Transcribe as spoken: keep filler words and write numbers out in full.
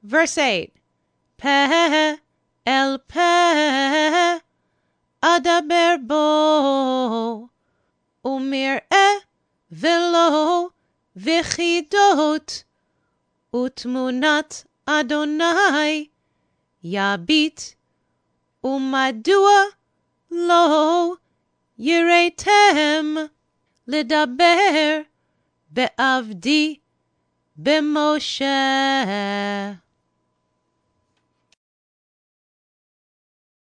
Verse eight. Peh el peh adaber bo umir'eh velo v'chidot utmunat Adonai yabit umadua lo yiretem ledaber be'avdi b'Moshe.